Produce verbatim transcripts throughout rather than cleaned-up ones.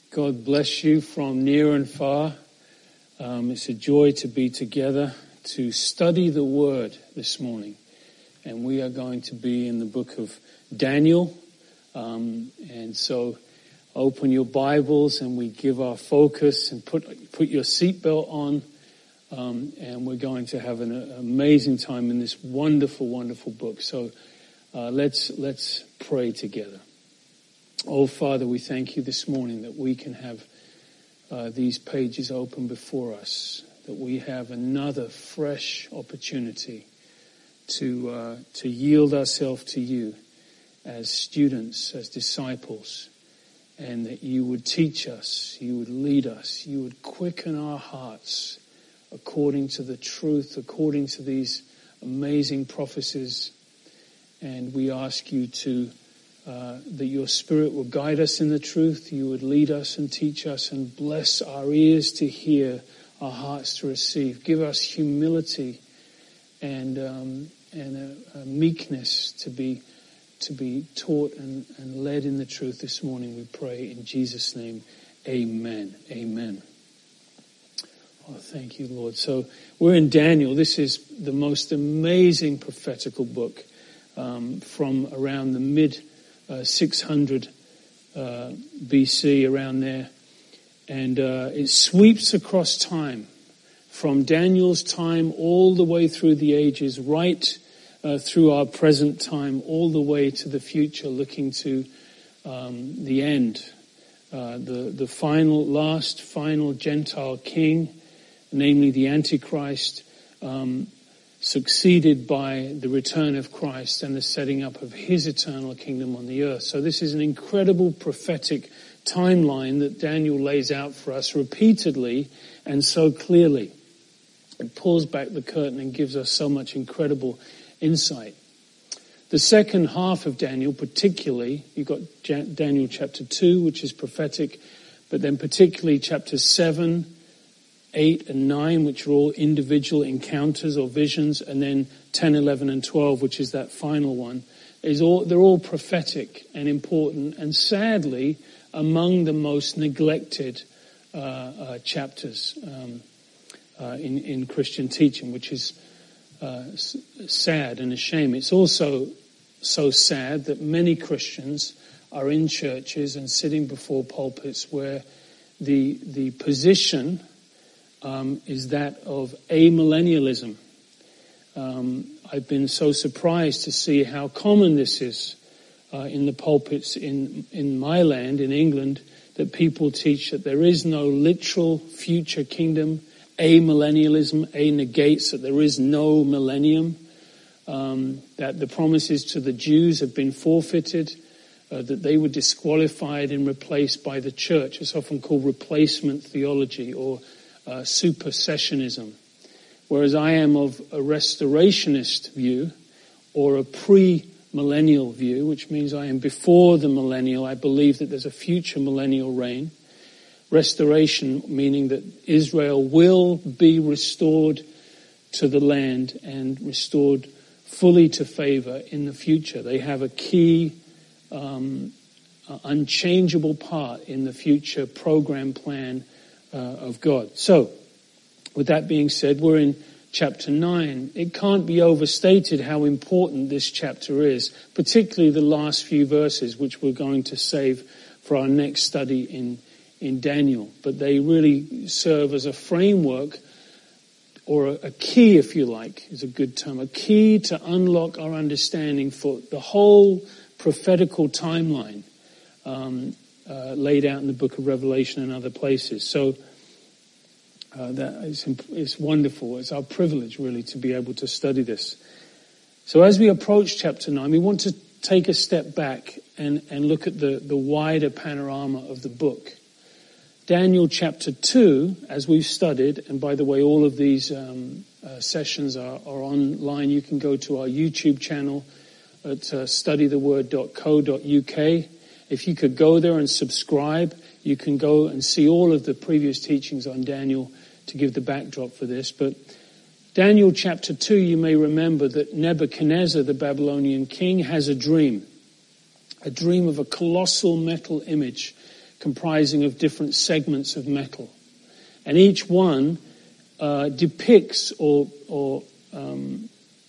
God bless you from near and far. Um, it's a joy to be together to study the Word this morning. And we are going to be in the book of Daniel. Um, and so open your Bibles and we give our focus and put put your seatbelt on. Um, and we're going to have an uh, amazing time in this wonderful, wonderful book. So uh, let's let's pray together. Oh, Father, we thank you this morning that we can have uh, these pages open before us, that we have another fresh opportunity to uh, to yield ourselves to you as students, as disciples, and that you would teach us, you would lead us, you would quicken our hearts according to the truth, according to these amazing prophecies. And we ask you to Uh, that your Spirit will guide us in the truth, you would lead us and teach us and bless our ears to hear, our hearts to receive. Give us humility and um, and a, a meekness to be to be taught and, and led in the truth this morning, we pray in Jesus' name. Amen. Amen. Oh, thank you, Lord. So we're in Daniel. This is the most amazing prophetical book um, from around the mid Uh, six hundred uh, B C, around there. And uh, it sweeps across time, from Daniel's time all the way through the ages, right uh, through our present time, all the way to the future, looking to um, the end. Uh, the, the final, last, final Gentile king, namely the Antichrist, um, succeeded by the return of Christ and the setting up of his eternal kingdom on the earth. So this is an incredible prophetic timeline that Daniel lays out for us repeatedly and so clearly. It pulls back the curtain and gives us so much incredible insight. The second half of Daniel particularly, you've got Daniel chapter two, which is prophetic, but then particularly chapter seven, eight and nine, which are all individual encounters or visions, and then ten, eleven and twelve, which is that final one, is all, they're all prophetic and important, and sadly among the most neglected uh, uh, chapters um, uh, in, in Christian teaching, which is uh, s- sad and a shame. It's also so sad that many Christians are in churches and sitting before pulpits where the the position Um, is that of amillennialism. Um, I've been so surprised to see how common this is uh, in the pulpits in in my land, in England, that people teach that there is no literal future kingdom. Amillennialism, A negates that there is no millennium, um, that the promises to the Jews have been forfeited, uh, that they were disqualified and replaced by the church. It's often called replacement theology or Uh, supersessionism, whereas I am of a restorationist view or a pre-millennial view, which means I am before the millennial. I believe that there's a future millennial reign. Restoration meaning that Israel will be restored to the land and restored fully to favor in the future. They have a key, um, uh, unchangeable part in the future program plan Uh, of God. So, with that being said, we're in chapter nine. It can't be overstated how important this chapter is, particularly the last few verses, which we're going to save for our next study in, in Daniel. But they really serve as a framework, or a, a key, if you like, is a good term, a key to unlock our understanding for the whole prophetical timeline Um Uh, laid out in the book of Revelation and other places. So uh, that is, it's wonderful. It's our privilege, really, to be able to study this. So as we approach chapter nine, we want to take a step back and, and look at the, the wider panorama of the book. Daniel chapter two, as we've studied, and by the way, all of these um, uh, sessions are, are online. You can go to our YouTube channel at uh, study the word dot co dot U K. If you could go there and subscribe, you can go and see all of the previous teachings on Daniel to give the backdrop for this. But Daniel chapter two, you may remember that Nebuchadnezzar, the Babylonian king, has a dream. A dream of a colossal metal image comprising of different segments of metal. And each one uh, depicts or, or um,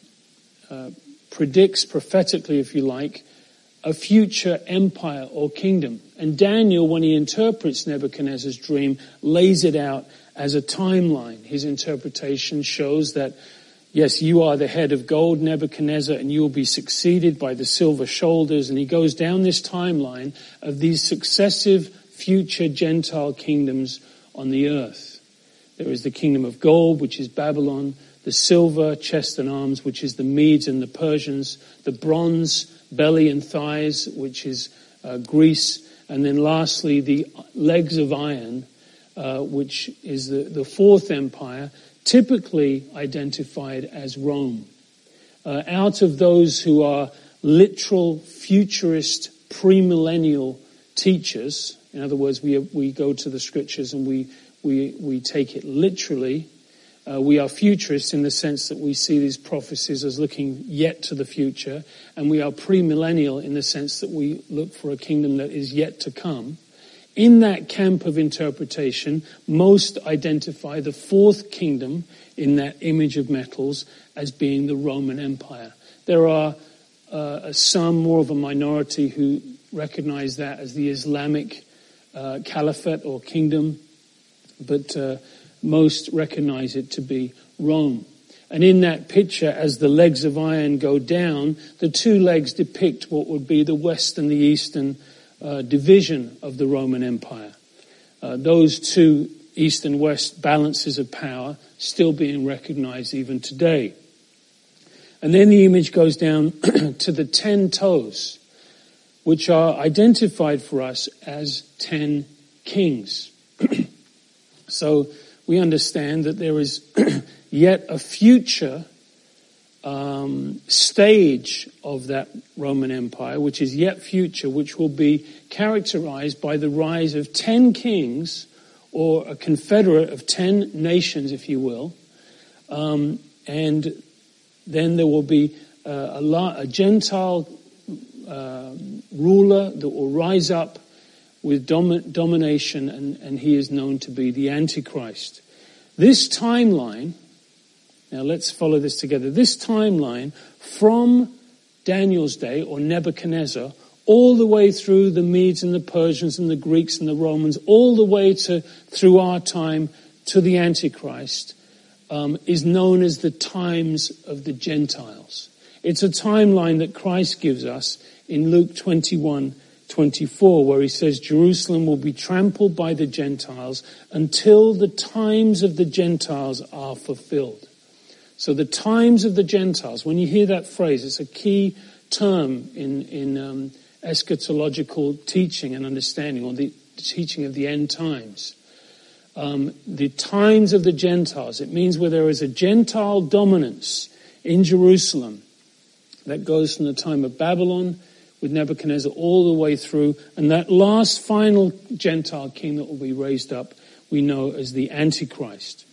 uh, predicts prophetically, if you like, a future empire or kingdom. And Daniel, when he interprets Nebuchadnezzar's dream, lays it out as a timeline. His interpretation shows that, yes, you are the head of gold, Nebuchadnezzar, and you will be succeeded by the silver shoulders. And he goes down this timeline of these successive future Gentile kingdoms on the earth. There is the kingdom of gold, which is Babylon, the silver, chest and arms, which is the Medes and the Persians, the bronze, belly and thighs, which is uh, Greece, and then lastly the legs of iron, uh, which is the, the fourth empire, typically identified as Rome. Uh, out of those who are literal, futurist, premillennial teachers, in other words, we we go to the scriptures and we we we take it literally. Uh, we are futurists in the sense that we see these prophecies as looking yet to the future, and we are premillennial in the sense that we look for a kingdom that is yet to come. In that camp of interpretation, most identify the fourth kingdom in that image of metals as being the Roman Empire. There are uh, some, more of a minority, who recognize that as the Islamic uh, caliphate or kingdom, but uh, most recognize it to be Rome. And in that picture, as the legs of iron go down, the two legs depict what would be the west and the eastern uh, division of the Roman Empire. Uh, those two east and west balances of power still being recognized even today. And then the image goes down to the ten toes, which are identified for us as ten kings. So we understand that there is yet a future um, stage of that Roman Empire, which is yet future, which will be characterized by the rise of ten kings, or a confederate of ten nations, if you will. Um, and then there will be uh, a, la- a Gentile uh, ruler that will rise up with dom- domination, and, and he is known to be the Antichrist. This timeline, now let's follow this together, this timeline from Daniel's day, or Nebuchadnezzar, all the way through the Medes and the Persians and the Greeks and the Romans, all the way to through our time to the Antichrist, um, is known as the times of the Gentiles. It's a timeline that Christ gives us in Luke twenty-one twenty-four, where he says Jerusalem will be trampled by the Gentiles until the times of the Gentiles are fulfilled. So the times of the Gentiles, when you hear that phrase, it's a key term in, in um, eschatological teaching and understanding, or the teaching of the end times. Um, the times of the Gentiles, it means where there is a Gentile dominance in Jerusalem that goes from the time of Babylon with Nebuchadnezzar all the way through, and that last final Gentile king that will be raised up, we know as the Antichrist.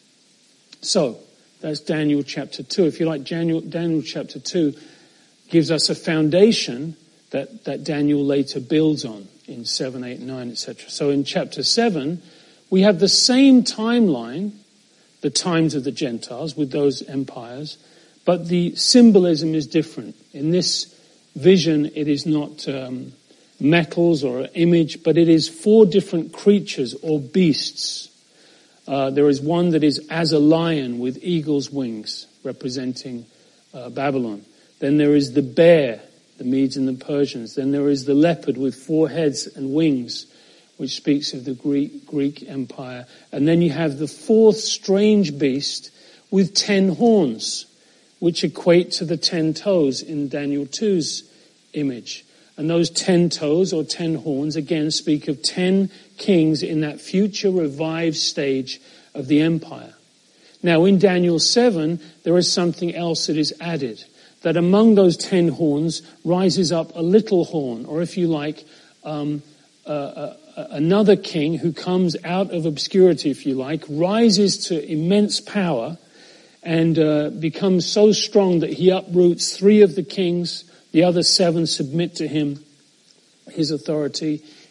So, that's Daniel chapter two. If you like, Daniel, Daniel chapter two gives us a foundation that, that Daniel later builds on in seven, eight, nine, et cetera. So in chapter seven, we have the same timeline, the times of the Gentiles with those empires, but the symbolism is different. In this vision, it is not um, metals or an image, but it is four different creatures or beasts. Uh, there is one that is as a lion with eagle's wings, representing uh, Babylon. Then there is the bear, the Medes and the Persians. Then there is the leopard with four heads and wings, which speaks of the Greek, Greek Empire. And then you have the fourth strange beast with ten horns, which equate to the ten toes in Daniel two's image. And those ten toes or ten horns again speak of ten kings in that future revived stage of the empire. Now in Daniel seven, there is something else that is added. That among those ten horns rises up a little horn, or if you like, um, uh, uh, another king who comes out of obscurity, if you like, rises to immense power and uh, becomes so strong that he uproots three of the kings. The other seven submit to him, his authority.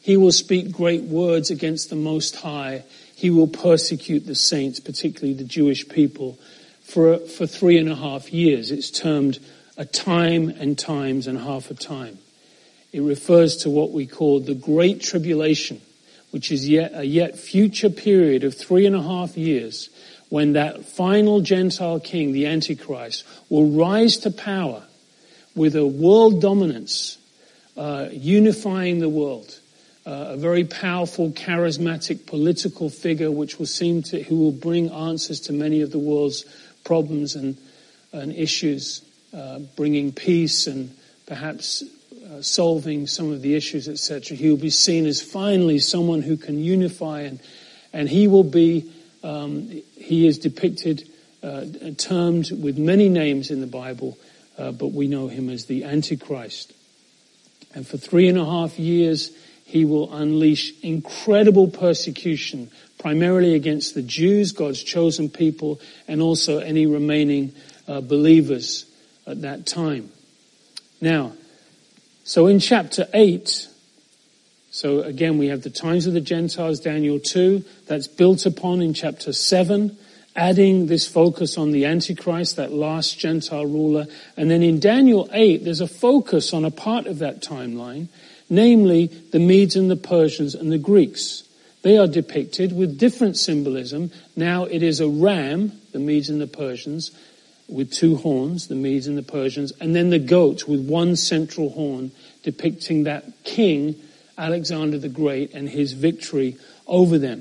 He will speak great words against the Most High. He will persecute the saints, particularly the Jewish people, for, for three and a half years. It's termed a time and times and half a time. It refers to what we call the Great Tribulation, which is yet a yet future period of three and a half years when that final Gentile king, the Antichrist, will rise to power with a world dominance, uh, unifying the world. Uh, a very powerful, charismatic political figure which will seem to, who will bring answers to many of the world's problems and, and issues, uh, bringing peace and perhaps uh, solving some of the issues, et cetera. He will be seen as finally someone who can unify, and and he will be, um, he is depicted, uh, termed with many names in the Bible, uh, but we know him as the Antichrist. And for three and a half years, he will unleash incredible persecution, primarily against the Jews, God's chosen people, and also any remaining uh, believers at that time. Now, so in chapter eight, so again we have the times of the Gentiles, Daniel two, that's built upon in chapter seven, adding this focus on the Antichrist, that last Gentile ruler. And then in Daniel eight, there's a focus on a part of that timeline, namely the Medes and the Persians and the Greeks. They are depicted with different symbolism. Now it is a ram, the Medes and the Persians, with two horns, the Medes and the Persians, and then the goat with one central horn, depicting that king, Alexander the Great, and his victory over them.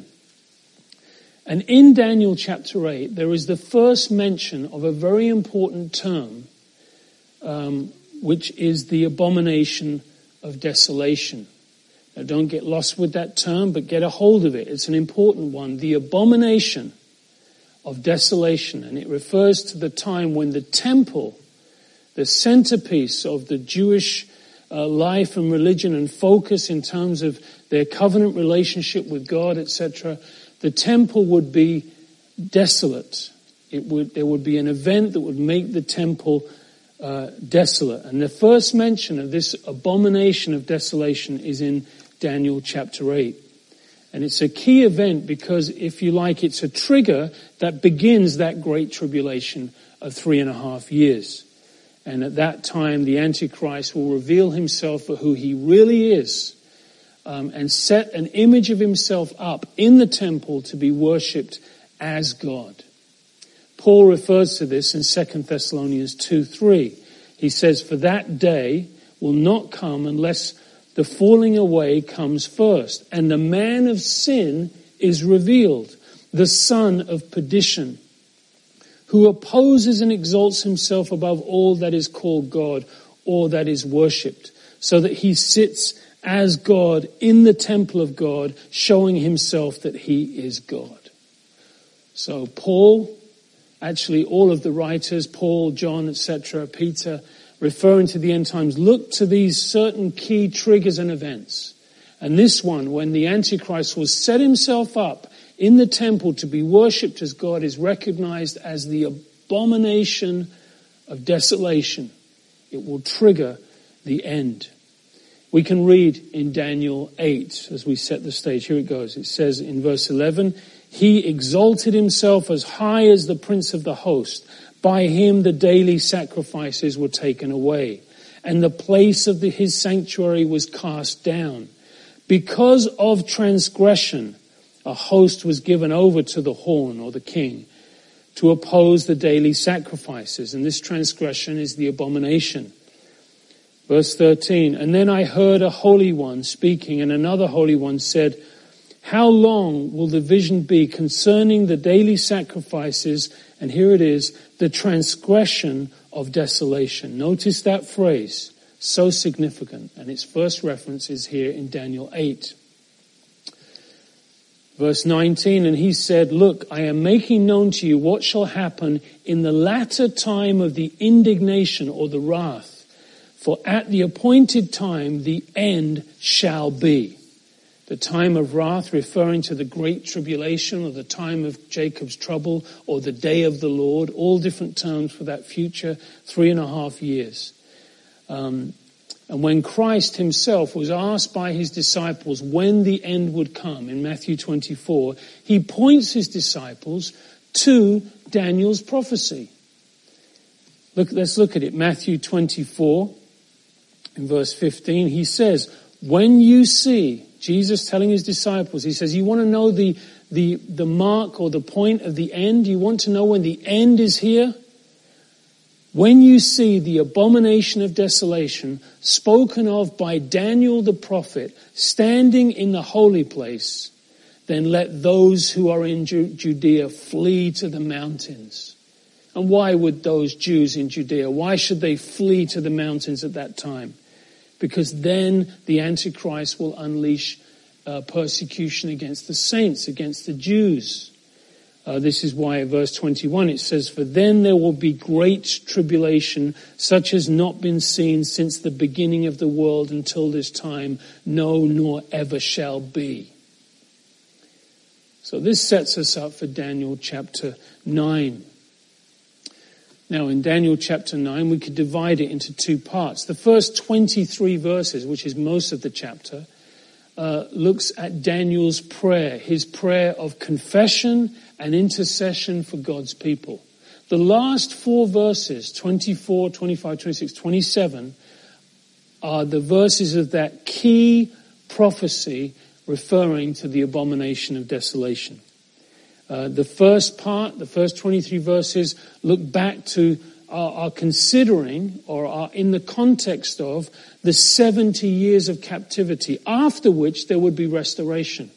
And in Daniel chapter eight, there is the first mention of a very important term, um, which is the abomination of desolation. Now don't get lost with that term, but get a hold of it. It's an important one. The abomination of desolation. And it refers to the time when the temple, the centerpiece of the Jewish uh, life and religion and focus in terms of their covenant relationship with God, et cetera, the temple would be desolate. It would, there would be an event that would make the temple uh, desolate. And the first mention of this abomination of desolation is in Daniel chapter eight. And it's a key event because, if you like, it's a trigger that begins that great tribulation of three and a half years. And at that time, the Antichrist will reveal himself for who he really is, um, and set an image of himself up in the temple to be worshipped as God. Paul refers to this in Second Thessalonians two three. He says, "For that day will not come unless the falling away comes first, and the man of sin is revealed, the son of perdition, who opposes and exalts himself above all that is called God or that is worshipped, so that he sits as God in the temple of God, showing himself that he is God." So Paul, actually all of the writers, Paul, John, et cetera, Peter, referring to the end times, look to these certain key triggers and events. And this one, when the Antichrist will set himself up in the temple to be worshipped as God, is recognized as the abomination of desolation. It will trigger the end. We can read in Daniel eight as we set the stage. Here it goes. It says in verse eleven, "He exalted himself as high as the prince of the host. By him the daily sacrifices were taken away, and the place of the, his sanctuary was cast down. Because of transgression, a host was given over to the horn," or the king, "to oppose the daily sacrifices." And this transgression is the abomination. Verse thirteen, "And then I heard a holy one speaking, and another holy one said, 'How long will the vision be concerning the daily sacrifices?' And here it is, the transgression of desolation." Notice that phrase, so significant. And its first reference is here in Daniel eight. Verse nineteen, "And he said, 'Look, I am making known to you what shall happen in the latter time of the indignation,' or the wrath. 'For at the appointed time the end shall be.'" The time of wrath referring to the great tribulation, or the time of Jacob's trouble, or the day of the Lord, all different terms for that future three and a half years. Um, And when Christ himself was asked by his disciples when the end would come in Matthew twenty-four, he points his disciples to Daniel's prophecy. Look, let's look at it. Matthew twenty-four, in verse fifteen, he says, when you see, Jesus telling his disciples, he says, you want to know the, the, the mark or the point of the end? You want to know when the end is here? When you see the abomination of desolation spoken of by Daniel the prophet standing in the holy place, then let those who are in Ju- Judea flee to the mountains. And why would those Jews in Judea, why should they flee to the mountains at that time? Because then the Antichrist will unleash uh, persecution against the saints, against the Jews. Uh, this is why at verse twenty-one it says, for then there will be great tribulation, such as not been seen since the beginning of the world until this time, no, nor ever shall be. So this sets us up for Daniel chapter nine. Now in Daniel chapter nine, we could divide it into two parts. The first twenty-three verses, which is most of the chapter, uh, looks at Daniel's prayer, his prayer of confession and intercession for God's people. The last four verses, twenty-four, twenty-five, twenty-six, twenty-seven, are the verses of that key prophecy referring to the abomination of desolation. Uh, the first part, the first twenty-three verses, look back to, are, are considering, or are in the context of, the seventy years of captivity, after which there would be restoration.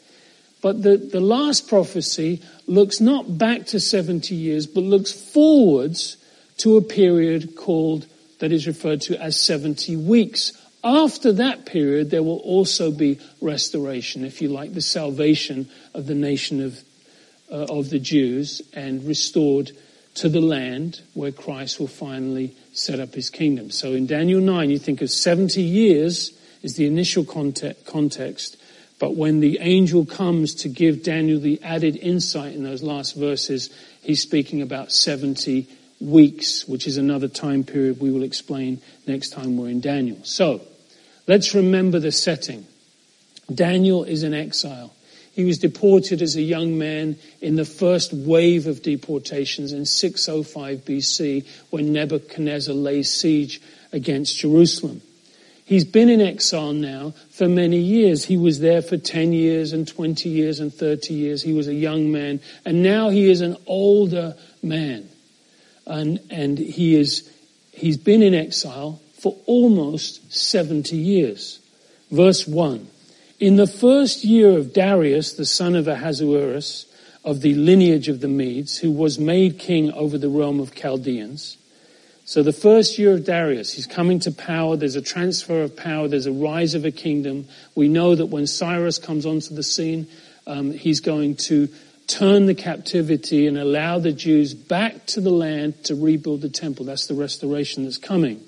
But the, the last prophecy looks not back to seventy years, but looks forwards to a period called, that is referred to as seventy weeks. After that period, there will also be restoration, if you like, the salvation of the nation of uh, of the Jews, and restored to the land where Christ will finally set up his kingdom. So in Daniel nine, you think of seventy years is the initial context, context. But when the angel comes to give Daniel the added insight in those last verses, he's speaking about seventy weeks, which is another time period we will explain next time we're in Daniel. So, let's remember the setting. Daniel is in exile. He was deported as a young man in the first wave of deportations in six oh five B C when Nebuchadnezzar laid siege against Jerusalem. He's been in exile now for many years. He was there for ten years and twenty years and thirty years. He was a young man. And now he is an older man. And, and he is, he's been in exile for almost seventy years. Verse one. In the first year of Darius, the son of Ahasuerus, of the lineage of the Medes, who was made king over the realm of Chaldeans. So the first year of Darius, he's coming to power. There's a transfer of power. There's a rise of a kingdom. We know that when Cyrus comes onto the scene, um, he's going to turn the captivity and allow the Jews back to the land to rebuild the temple. That's the restoration that's coming.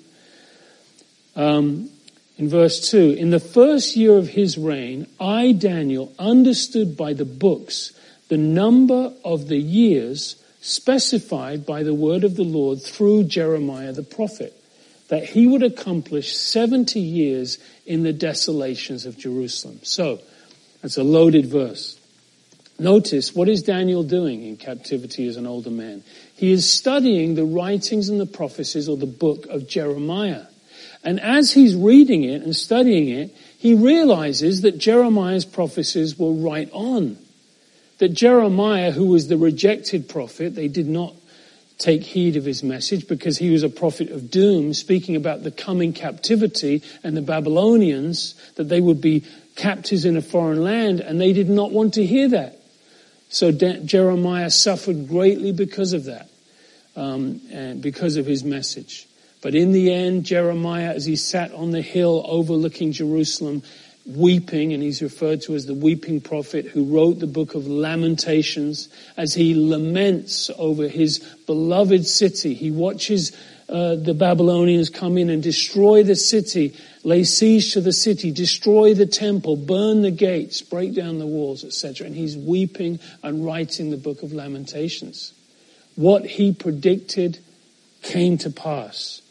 Um, in verse two, in the first year of his reign, I, Daniel, understood by the books the number of the years specified by the word of the Lord through Jeremiah the prophet, that he would accomplish seventy years in the desolations of Jerusalem. So, that's a loaded verse. Notice, what is Daniel doing in captivity as an older man? He is studying the writings and the prophecies, or the book of Jeremiah. And as he's reading it and studying it, he realizes that Jeremiah's prophecies were right on. That Jeremiah, who was the rejected prophet, they did not take heed of his message because he was a prophet of doom, speaking about the coming captivity and the Babylonians, that they would be captives in a foreign land, and they did not want to hear that. So De- Jeremiah suffered greatly because of that, um, and because of his message. But in the end, Jeremiah, as he sat on the hill overlooking Jerusalem, weeping, and he's referred to as the weeping prophet who wrote the book of Lamentations, as he laments over his beloved city. He watches uh, the Babylonians come in and destroy the city, lay siege to the city, destroy the temple, burn the gates, break down the walls, et cetera. And he's weeping and writing the book of Lamentations. What he predicted came to pass.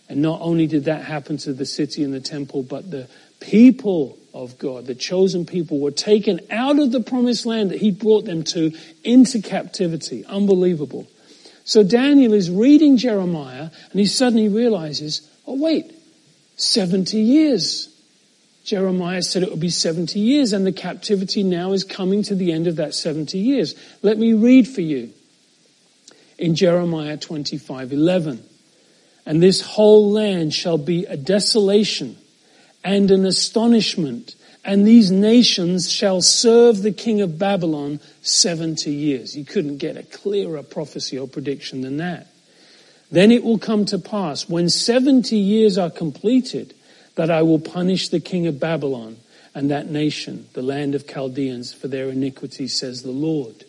And not only did that happen to the city and the temple, but the people of God, the chosen people, were taken out of the promised land that he brought them to into captivity. Unbelievable. So Daniel is reading Jeremiah and he suddenly realizes, oh wait, seventy years. Jeremiah said it would be seventy years, and the captivity now is coming to the end of that seventy years. Let me read for you in Jeremiah twenty-five eleven. And this whole land shall be a desolation and an astonishment, and these nations shall serve the king of Babylon seventy years. You couldn't get a clearer prophecy or prediction than that. Then it will come to pass, when seventy years are completed, that I will punish the king of Babylon and that nation, the land of Chaldeans, for their iniquity, says the Lord.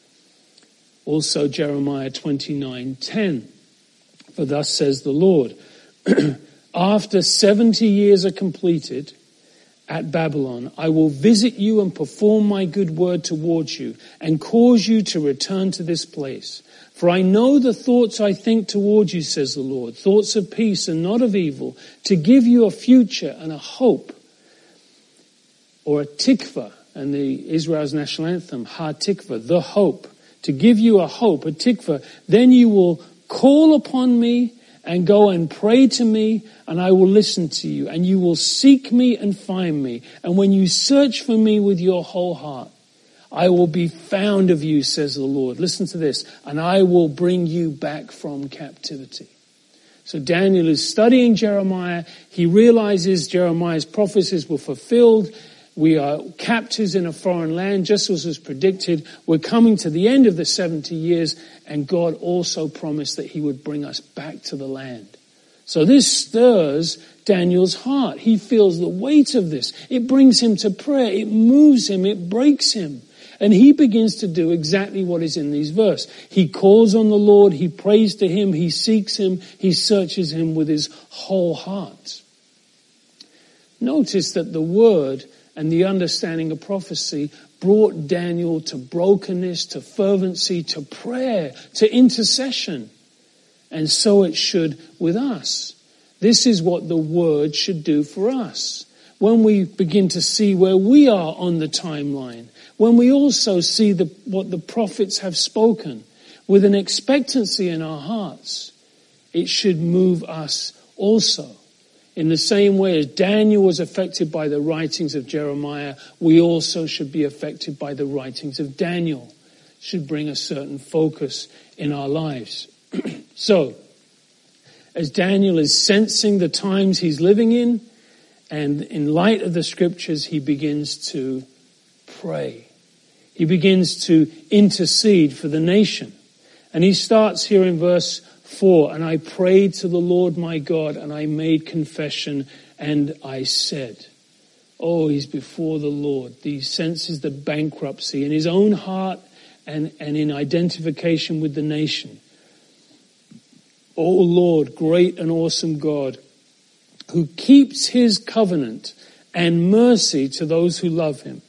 Also Jeremiah twenty-nine ten. For thus says the Lord, after seventy years are completed at Babylon, I will visit you and perform my good word towards you and cause you to return to this place. For I know the thoughts I think towards you, says the Lord, thoughts of peace and not of evil, to give you a future and a hope. Or a tikva, and the Israel's national anthem, Ha Tikva, the hope. To give you a hope, a tikva. Then you will call upon me and go and pray to me, and I will listen to you. And you will seek me and find me. And when you search for me with your whole heart, I will be found of you, says the Lord. Listen to this. And I will bring you back from captivity. So Daniel is studying Jeremiah. He realizes Jeremiah's prophecies were fulfilled. We are captives in a foreign land, just as was predicted. We're coming to the end of the seventy years, and God also promised that he would bring us back to the land. So this stirs Daniel's heart. He feels the weight of this. It brings him to prayer. It moves him. It breaks him. And he begins to do exactly what is in these verses. He calls on the Lord. He prays to him. He seeks him. He searches him with his whole heart. Notice that the word and the understanding of prophecy brought Daniel to brokenness, to fervency, to prayer, to intercession. And so it should with us. This is what the word should do for us. When we begin to see where we are on the timeline, when we also see the, what the prophets have spoken with an expectancy in our hearts, it should move us also. In the same way as Daniel was affected by the writings of Jeremiah, we also should be affected by the writings of Daniel. It should bring a certain focus in our lives. So, as Daniel is sensing the times he's living in, and in light of the scriptures, he begins to pray. He begins to intercede for the nation. And he starts here in verse four, and I prayed to the Lord my God, and I made confession, and I said. Oh, he's before the Lord. He senses the bankruptcy in his own heart and, and in identification with the nation. Oh Lord, great and awesome God, who keeps his covenant and mercy to those who love him,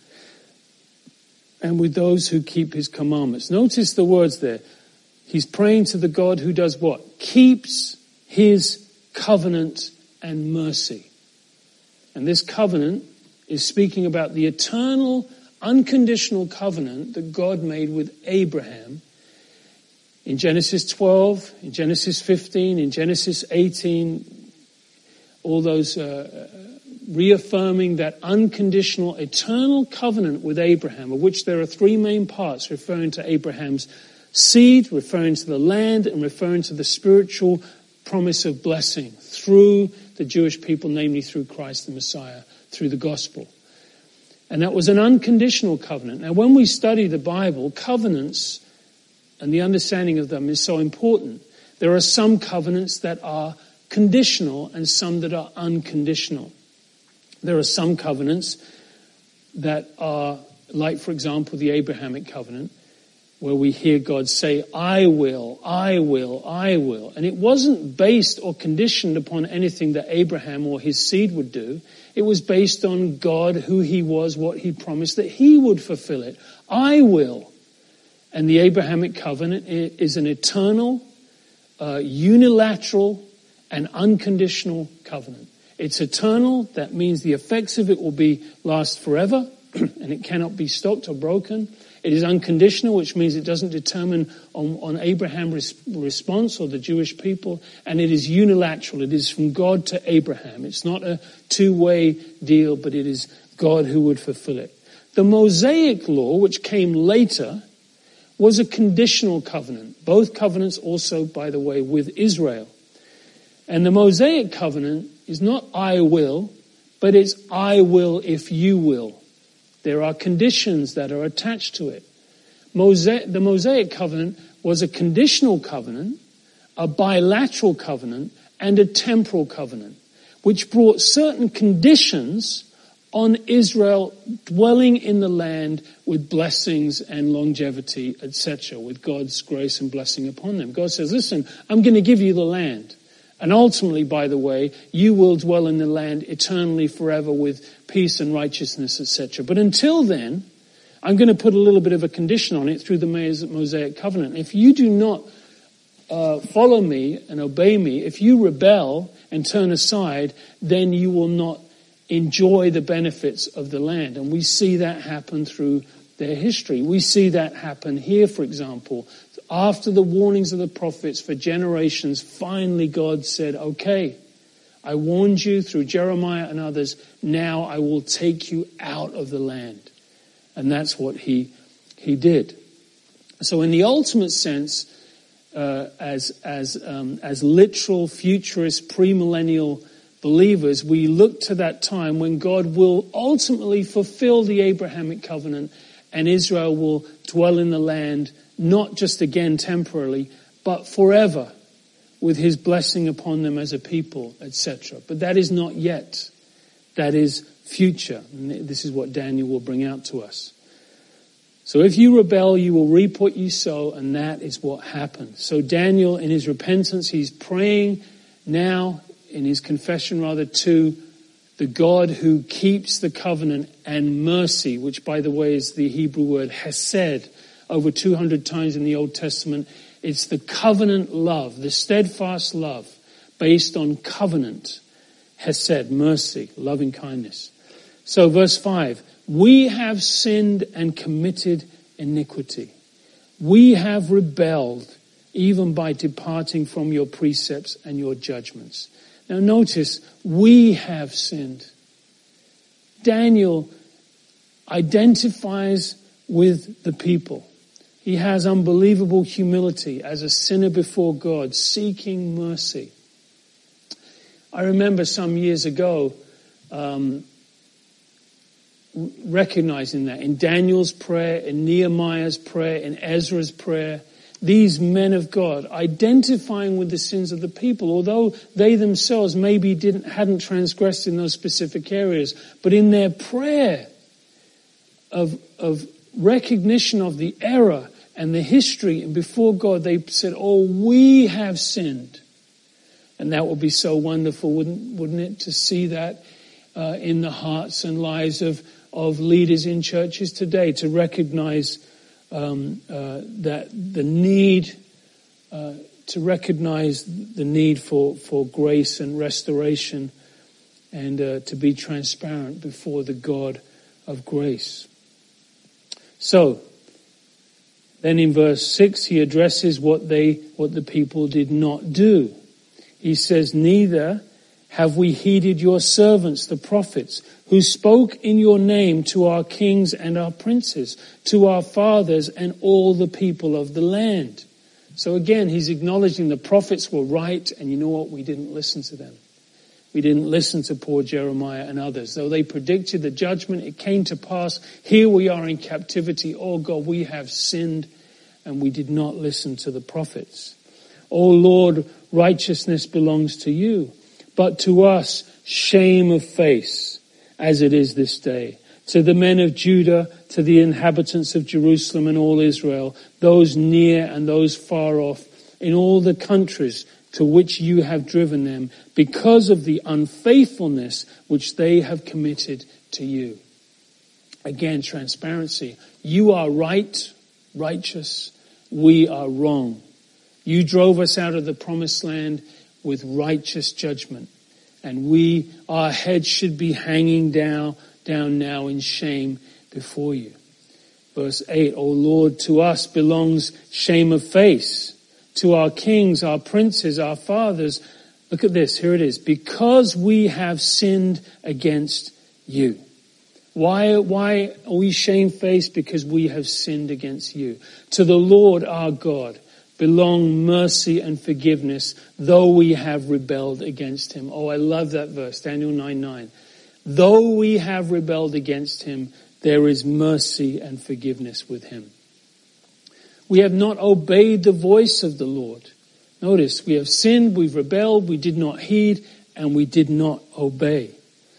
and with those who keep his commandments. Notice the words there. He's praying to the God who does what? Keeps his covenant and mercy. And this covenant is speaking about the eternal, unconditional covenant that God made with Abraham in Genesis twelve, in Genesis fifteen, in Genesis eighteen, all those uh, reaffirming that unconditional, eternal covenant with Abraham, of which there are three main parts, referring to Abraham's seed, referring to the land, and referring to the spiritual promise of blessing through the Jewish people, namely through Christ the Messiah, through the gospel. And that was an unconditional covenant. Now, when we study the Bible, covenants and the understanding of them is so important. There are some covenants that are conditional and some that are unconditional. There are some covenants that are, like, for example, the Abrahamic covenant, where we hear God say, I will, I will, I will. And it wasn't based or conditioned upon anything that Abraham or his seed would do. It was based on God, who he was, what he promised, that he would fulfill it. I will. And the Abrahamic covenant is an eternal, uh, unilateral, an unconditional covenant. It's eternal. That means the effects of it will be last forever and it cannot be stopped or broken. It is unconditional, which means it doesn't determine on, on Abraham's response or the Jewish people. And it is unilateral. It is from God to Abraham. It's not a two-way deal, but it is God who would fulfill it. The Mosaic law, which came later, was a conditional covenant. Both covenants also, by the way, with Israel. And the Mosaic covenant is not I will, but it's I will if you will. There are conditions that are attached to it. Mosaic, the Mosaic covenant was a conditional covenant, a bilateral covenant, and a temporal covenant, which brought certain conditions on Israel dwelling in the land with blessings and longevity, et cetera, with God's grace and blessing upon them. God says, listen, I'm going to give you the land. And ultimately, by the way, you will dwell in the land eternally forever with peace and righteousness, et cetera. But until then, I'm going to put a little bit of a condition on it through the Mosaic covenant. If you do not uh, follow me and obey me, if you rebel and turn aside, then you will not enjoy the benefits of the land. And we see that happen through their history. We see that happen here, for example. After the warnings of the prophets for generations, finally God said, okay, I warned you through Jeremiah and others, now I will take you out of the land. And that's what he he did. So in the ultimate sense, uh, as as um, as literal futurist premillennial believers, we look to that time when God will ultimately fulfill the Abrahamic covenant and Israel will dwell in the land, not just again temporarily, but forever, with his blessing upon them as a people, et cetera. But that is not yet. That is future. And this is what Daniel will bring out to us. So if you rebel, you will reap what you sow, and that is what happened. So Daniel, in his repentance, he's praying now, in his confession rather, to the God who keeps the covenant and mercy, which by the way is the Hebrew word hesed, over two hundred times in the Old Testament. It's the covenant love, the steadfast love based on covenant, hesed, mercy, loving kindness. So verse five, we have sinned and committed iniquity. We have rebelled even by departing from your precepts and your judgments. Now notice, we have sinned. Daniel identifies with the people. He has unbelievable humility as a sinner before God, seeking mercy. I remember some years ago um, recognizing that in Daniel's prayer, in Nehemiah's prayer, in Ezra's prayer, these men of God identifying with the sins of the people, although they themselves maybe didn't hadn't transgressed in those specific areas, but in their prayer of of recognition of the error and the history, and before God they said, oh, we have sinned. And that would be so wonderful, wouldn't wouldn't it, to see that uh, in the hearts and lives of, of leaders in churches today, to recognize um, uh, that the need, uh, to recognize the need for, for grace and restoration, and uh, to be transparent before the God of grace. So, then in verse six, he addresses what they, what the people did not do. He says, neither have we heeded your servants, the prophets, who spoke in your name to our kings and our princes, to our fathers and all the people of the land. So again, he's acknowledging the prophets were right, and you know what? We didn't listen to them. We didn't listen to poor Jeremiah and others. Though they predicted the judgment, it came to pass. Here we are in captivity. Oh God, we have sinned, and we did not listen to the prophets. Oh Lord, righteousness belongs to you, but to us shame of face, as it is this day. To the men of Judah, to the inhabitants of Jerusalem and all Israel, those near and those far off, in all the countries to which you have driven them, because of the unfaithfulness which they have committed to you. Again, transparency. You are right, righteous. We are wrong. You drove us out of the promised land. with righteous judgment. And we, our heads should be hanging down, down now in shame before you. Verse eight, O Lord, to us belongs shame of face, to our kings, our princes, our fathers. Look at this, here it is. Because we have sinned against you. Why, why are we shamefaced? Because we have sinned against you. To the Lord our God belong mercy and forgiveness, though we have rebelled against him. Oh, I love that verse, Daniel nine nine. Though we have rebelled against him, there is mercy and forgiveness with him. We have not obeyed the voice of the Lord. Notice, we have sinned, we've rebelled, we did not heed, and we did not obey.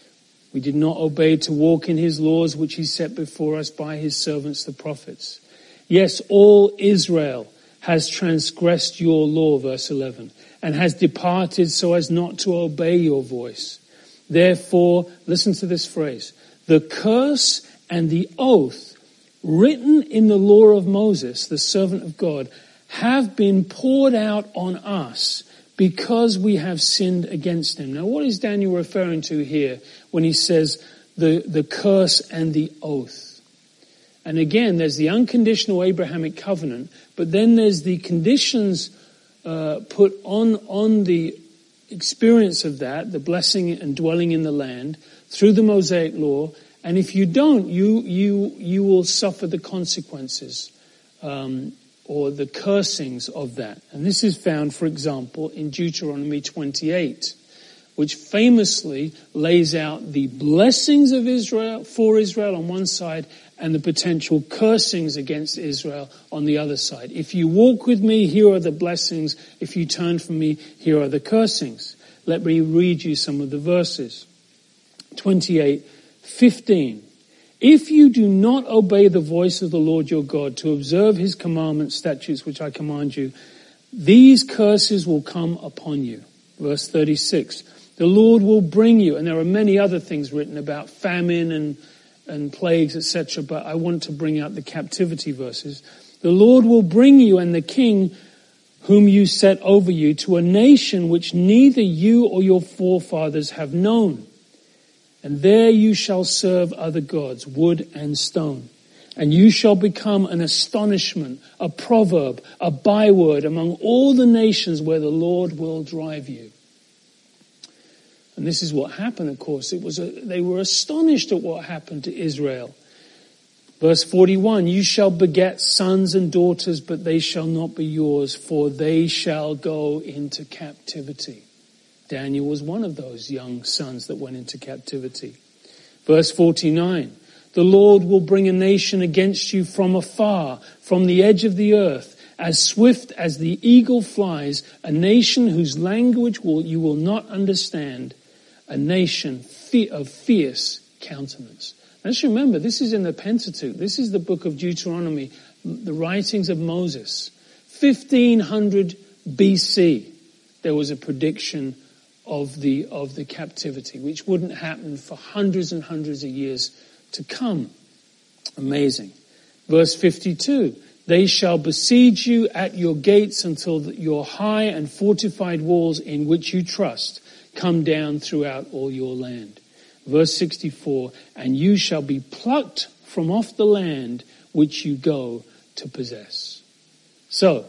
We did not obey to walk in his laws, which he set before us by his servants, the prophets. Yes, all Israel has transgressed your law, verse eleven, and has departed so as not to obey your voice. Therefore, listen to this phrase, the curse and the oath written in the law of Moses, the servant of God, have been poured out on us because we have sinned against him. Now, what is Daniel referring to here when he says the, the curse and the oath? And again, there's the unconditional Abrahamic covenant, but then there's the conditions uh, put on, on the experience of that, the blessing and dwelling in the land, through the Mosaic law. And if you don't, you you you will suffer the consequences um, or the cursings of that. And this is found, for example, in Deuteronomy twenty-eight, which famously lays out the blessings of Israel for Israel on one side and the potential cursings against Israel on the other side. If you walk with me, here are the blessings. If you turn from me, here are the cursings. Let me read you some of the verses. twenty-eight fifteen. If you do not obey the voice of the Lord your God to observe his commandments, statutes, which I command you, these curses will come upon you. Verse thirty-six. The Lord will bring you, and there are many other things written about famine and, and plagues, et cetera, but I want to bring out the captivity verses. The Lord will bring you and the king whom you set over you to a nation which neither you or your forefathers have known. And there you shall serve other gods, wood and stone. And you shall become an astonishment, a proverb, a byword among all the nations where the Lord will drive you. And this is what happened, of course. It was a, they were astonished at what happened to Israel. Verse forty-one, you shall beget sons and daughters, but they shall not be yours, for they shall go into captivity. Daniel was one of those young sons that went into captivity. Verse forty-nine, the Lord will bring a nation against you from afar, from the edge of the earth, as swift as the eagle flies, a nation whose language will, you will not understand, a nation of fierce countenance. Let's remember, this is in the Pentateuch. This is the book of Deuteronomy, the writings of Moses. fifteen hundred B C, there was a prediction of the of the captivity, which wouldn't happen for hundreds and hundreds of years to come. Amazing. Verse fifty-two, they shall besiege you at your gates until your high and fortified walls in which you trust come down throughout all your land. Verse sixty-four, and you shall be plucked from off the land which you go to possess. So,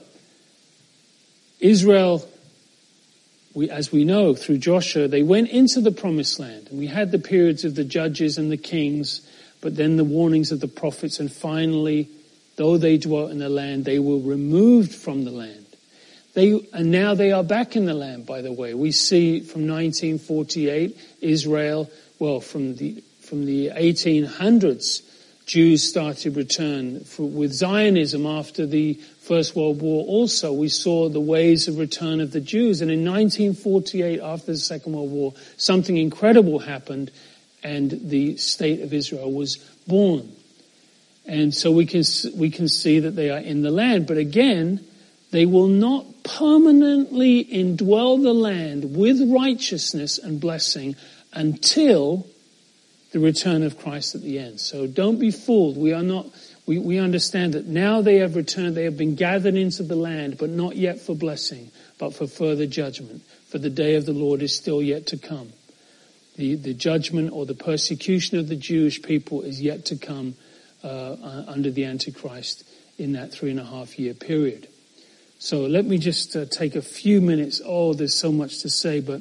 Israel, we, as we know through Joshua, they went into the promised land. And we had the periods of the judges and the kings, but then the warnings of the prophets. And finally, though they dwelt in the land, they were removed from the land. They, and now they are back in the land, by the way. We see from nineteen forty-eight, Israel, well, from the from the eighteen hundreds, Jews started return. For, with Zionism after the First World War also, we saw the ways of return of the Jews. And in nineteen forty-eight, after the Second World War, something incredible happened and the state of Israel was born. And so we can we can see that they are in the land. But again, they will not permanently indwell the land with righteousness and blessing until the return of Christ at the end. So don't be fooled. We are not We, we understand that now they have returned, they have been gathered into the land, but not yet for blessing, but for further judgment. For the day of the Lord is still yet to come. The, the judgment or the persecution of the Jewish people is yet to come uh, under the Antichrist in that three and a half year period. So let me just uh, take a few minutes. Oh, there's so much to say, but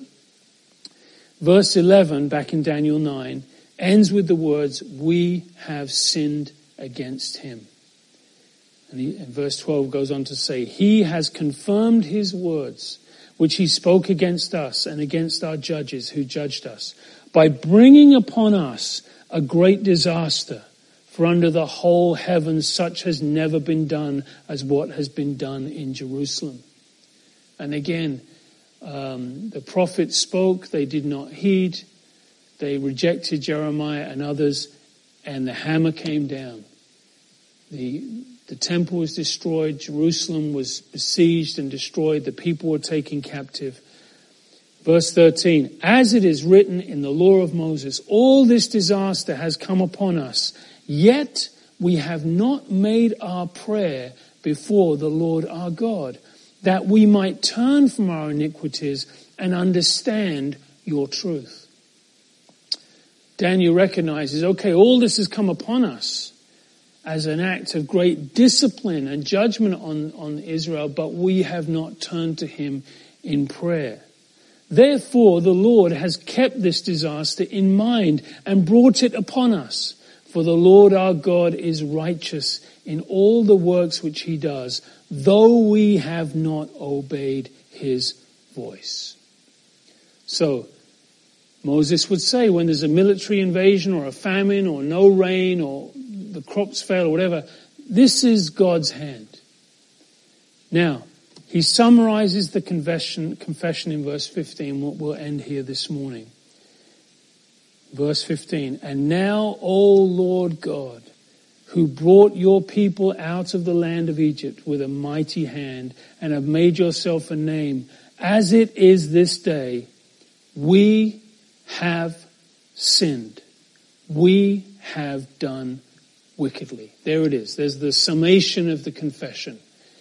verse eleven, back in Daniel nine, ends with the words, we have sinned against him. And, he, and verse twelve goes on to say, he has confirmed his words, which he spoke against us and against our judges who judged us, by bringing upon us a great disaster. For under the whole heavens such has never been done as what has been done in Jerusalem. And again, um, the prophets spoke, they did not heed. They rejected Jeremiah and others, and the hammer came down. The, the temple was destroyed, Jerusalem was besieged and destroyed, the people were taken captive. Verse thirteen, as it is written in the law of Moses, all this disaster has come upon us, yet we have not made our prayer before the Lord our God, that we might turn from our iniquities and understand your truth. Daniel recognizes, okay, all this has come upon us as an act of great discipline and judgment on, on Israel, but we have not turned to him in prayer. Therefore, the Lord has kept this disaster in mind and brought it upon us. For the Lord our God is righteous in all the works which he does, though we have not obeyed his voice. So, Moses would say when there's a military invasion or a famine or no rain or the crops fail or whatever, this is God's hand. Now, he summarizes the confession, confession in verse fifteen, what we'll end here this morning. Verse fifteen, and now, O Lord God, who brought your people out of the land of Egypt with a mighty hand and have made yourself a name, as it is this day, we have sinned. We have done wickedly. There it is. There's the summation of the confession.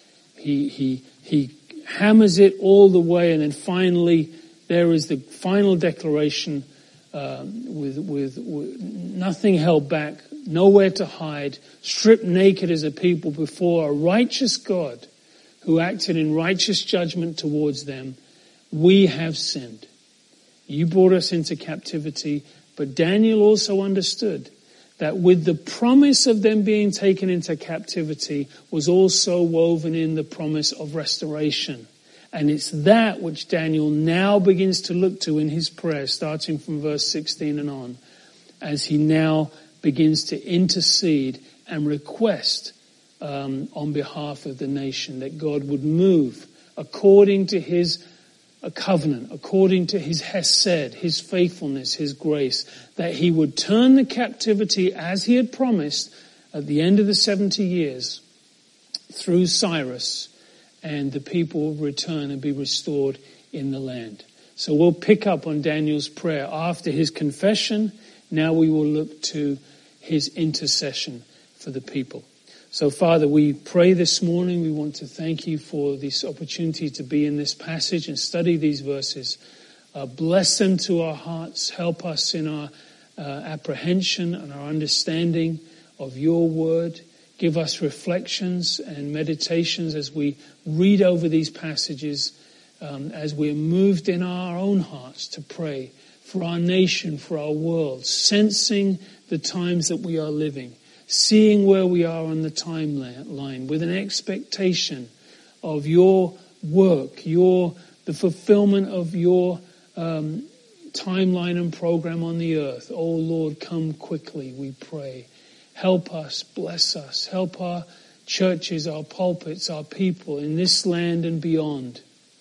He, he, he hammers it all the way, and then finally there is the final declaration um, with, with, with nothing held back, nowhere to hide, stripped naked as a people before a righteous God who acted in righteous judgment towards them. We have sinned. You brought us into captivity, but Daniel also understood that with the promise of them being taken into captivity was also woven in the promise of restoration. And it's that which Daniel now begins to look to in his prayer, starting from verse sixteen and on, as he now begins to intercede and request um, on behalf of the nation that God would move according to his a covenant, according to his hesed, his faithfulness, his grace, that he would turn the captivity as he had promised at the end of the seventy years through Cyrus, and the people would return and be restored in the land. So we'll pick up on Daniel's prayer after his confession. Now we will look to his intercession for the people. So, Father, we pray this morning. We want to thank you for this opportunity to be in this passage and study these verses. Uh, bless them to our hearts. Help us in our uh, apprehension and our understanding of your word. Give us reflections and meditations as we read over these passages, um, as we're moved in our own hearts to pray for our nation, for our world, sensing the times that we are living, seeing where we are on the timeline with an expectation of your work, your the fulfillment of your um, timeline and program on the earth. Oh Lord, come quickly, we pray. Help us, bless us, help our churches, our pulpits, our people in this land and beyond,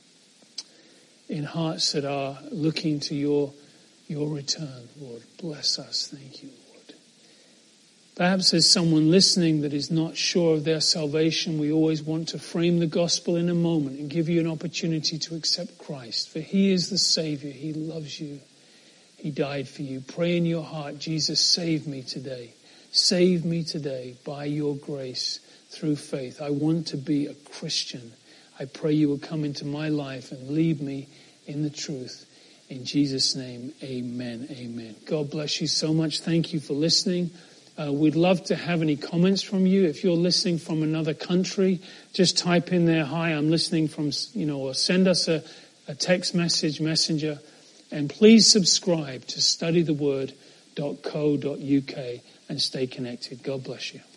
in hearts that are looking to your your return. Lord, bless us. Thank you. Perhaps there's someone listening that is not sure of their salvation. We always want to frame the gospel in a moment and give you an opportunity to accept Christ. For he is the Savior. He loves you. He died for you. Pray in your heart, Jesus, save me today. Save me today by your grace through faith. I want to be a Christian. I pray you will come into my life and lead me in the truth. In Jesus' name, amen, amen. God bless you so much. Thank you for listening. Uh, we'd love to have any comments from you. If you're listening from another country, just type in there, hi, I'm listening from, you know, or send us a, a text message, messenger. And please subscribe to study the word dot co dot uk and stay connected. God bless you.